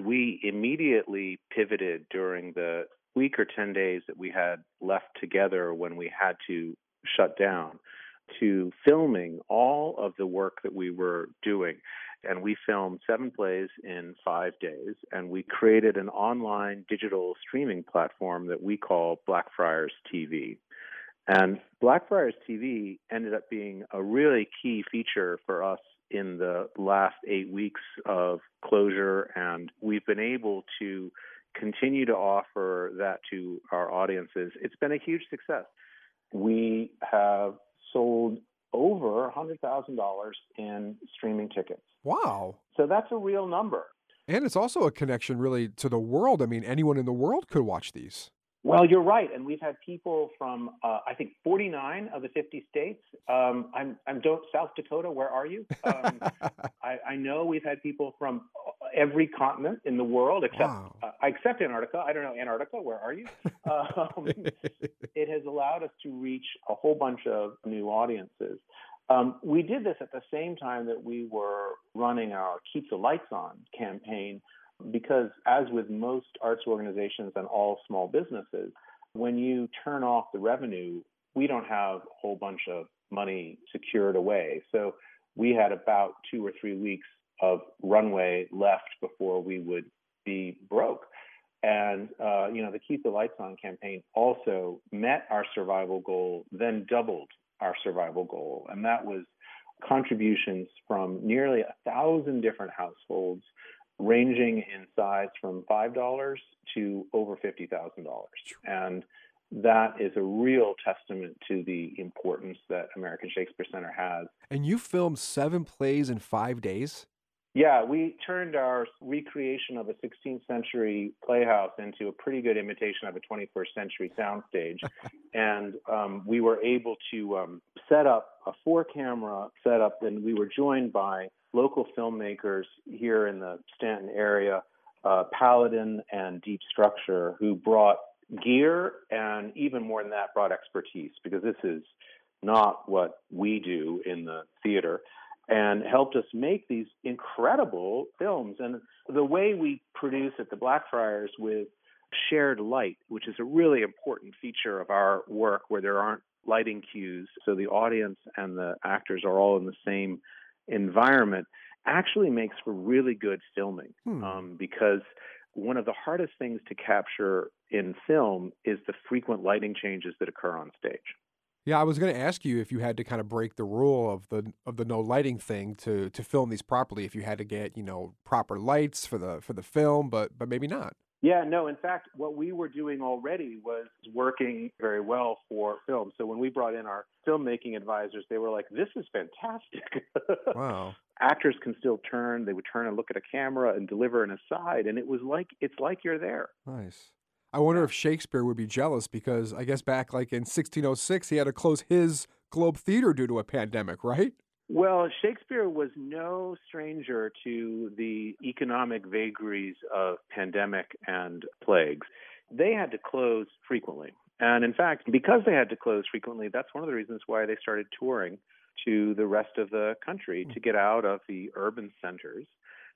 we immediately pivoted during the week or 10 days that we had left together when we had to shut down to filming all of the work that we were doing. And we filmed 7 plays in 5 days, and we created an online digital streaming platform that we call Blackfriars TV. And Blackfriars TV ended up being a really key feature for us in the last 8 weeks of closure, and we've been able to continue to offer that to our audiences. It's been a huge success. We have sold over $100,000 in streaming tickets. Wow. So that's a real number. And it's also a connection really to the world. I mean, anyone in the world could watch these. Well, you're right, and we've had people from I think 49 of the 50 states. South Dakota. Where are you? I know we've had people from every continent in the world except Antarctica. I don't know Antarctica. Where are you? It has allowed us to reach a whole bunch of new audiences. We did this at the same time that we were running our Keep the Lights On campaign. Because as with most arts organizations and all small businesses, when you turn off the revenue, we don't have a whole bunch of money secured away. So we had about 2 or 3 weeks of runway left before we would be broke. And, the Keep the Lights On campaign also met our survival goal, then doubled our survival goal. And that was contributions from nearly 1,000 different households, ranging in size from $5 to over $50,000. And that is a real testament to the importance that American Shakespeare Center has. And you filmed 7 plays in 5 days? Yeah, we turned our recreation of a 16th century playhouse into a pretty good imitation of a 21st century soundstage. And we were able to set up a 4-camera setup, and we were joined by local filmmakers here in the Stanton area, Paladin and Deep Structure, who brought gear and even more than that, brought expertise, because this is not what we do in the theater, and helped us make these incredible films. And the way we produce at the Blackfriars with shared light, which is a really important feature of our work, where there aren't lighting cues, so the audience and the actors are all in the same environment, actually makes for really good filming. Because one of the hardest things to capture in film is the frequent lighting changes that occur on stage. Yeah, I was going to ask you if you had to kind of break the rule of the no lighting thing to film these properly, if you had to get, proper lights for the film, but maybe not. Yeah, no, in fact, what we were doing already was working very well for film. So when we brought in our filmmaking advisors, they were like, this is fantastic. Wow. Actors can still they would turn and look at a camera and deliver an aside, and it's like you're there. Nice. I wonder if Shakespeare would be jealous, because I guess back like in 1606, he had to close his Globe Theater due to a pandemic, right? Well, Shakespeare was no stranger to the economic vagaries of pandemic and plagues. They had to close frequently. And in fact, because they had to close frequently, that's one of the reasons why they started touring to the rest of the country to get out of the urban centers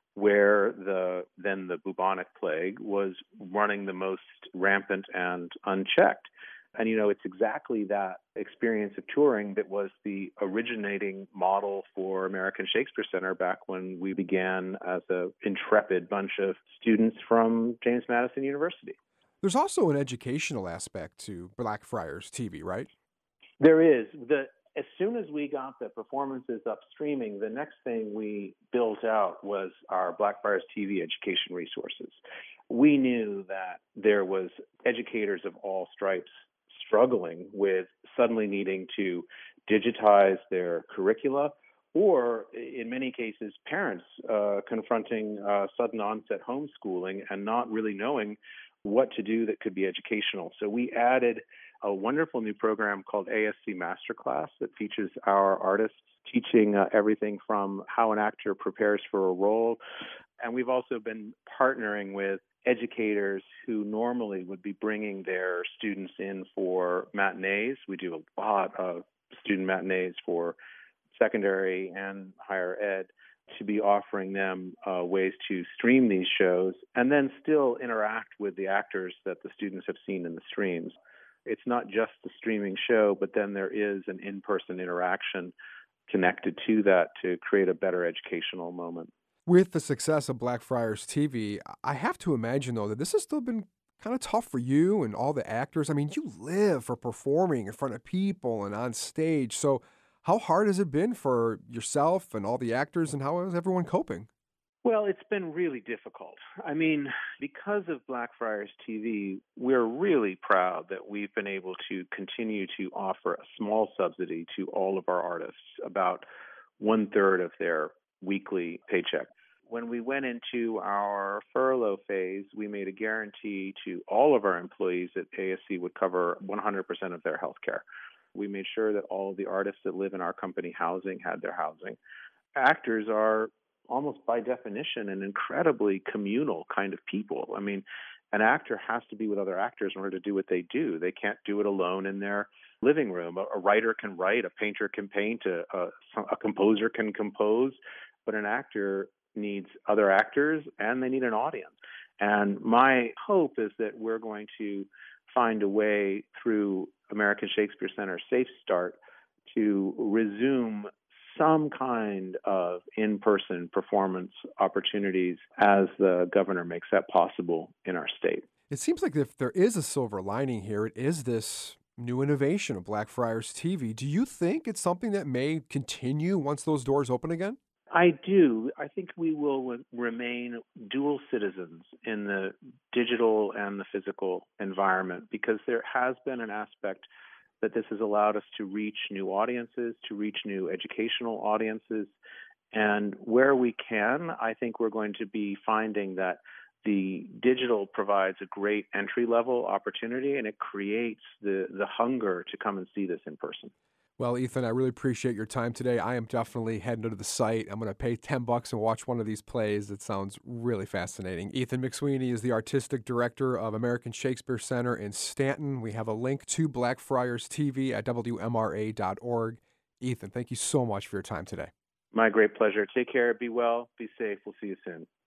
where the bubonic plague was running the most rampant and unchecked. And, it's exactly that experience of touring that was the originating model for American Shakespeare Center back when we began as an intrepid bunch of students from James Madison University. There's also an educational aspect to Blackfriars TV, right? There is. As soon as we got the performances up streaming, the next thing we built out was our Blackfriars TV education resources. We knew that there was educators of all stripes struggling with suddenly needing to digitize their curricula, or in many cases, parents confronting sudden onset homeschooling and not really knowing what to do that could be educational. So we added a wonderful new program called ASC Masterclass that features our artists teaching everything from how an actor prepares for a role. And we've also been partnering with educators who normally would be bringing their students in for matinees. We do a lot of student matinees for secondary and higher ed, to be offering them ways to stream these shows and then still interact with the actors that the students have seen in the streams. It's not just the streaming show, but then there is an in-person interaction connected to that to create a better educational moment. With the success of Blackfriars TV, I have to imagine, though, that this has still been kind of tough for you and all the actors. I mean, you live for performing in front of people and on stage. So how hard has it been for yourself and all the actors, and how is everyone coping? Well, it's been really difficult. I mean, because of Blackfriars TV, we're really proud that we've been able to continue to offer a small subsidy to all of our artists, about 1/3 of their weekly paycheck. When we went into our furlough phase, we made a guarantee to all of our employees that ASC would cover 100% of their health care. We made sure that all of the artists that live in our company housing had their housing. Actors are almost by definition an incredibly communal kind of people. I mean, an actor has to be with other actors in order to do what they do. They can't do it alone in their living room. A writer can write, a painter can paint, a composer can compose, but an actor needs other actors and they need an audience. And my hope is that we're going to find a way through American Shakespeare Center Safe Start to resume some kind of in-person performance opportunities as the governor makes that possible in our state. It seems like if there is a silver lining here, it is this new innovation of Blackfriars TV. Do you think it's something that may continue once those doors open again? I do. I think we will remain dual citizens in the digital and the physical environment because there has been an aspect that this has allowed us to reach new audiences, to reach new educational audiences. And where we can, I think we're going to be finding that the digital provides a great entry-level opportunity and it creates the hunger to come and see this in person. Well, Ethan, I really appreciate your time today. I am definitely heading to the site. I'm going to pay $10 and watch one of these plays. It sounds really fascinating. Ethan McSweeney is the artistic director of American Shakespeare Center in Stanton. We have a link to Blackfriars TV at WMRA.org. Ethan, thank you so much for your time today. My great pleasure. Take care. Be well. Be safe. We'll see you soon.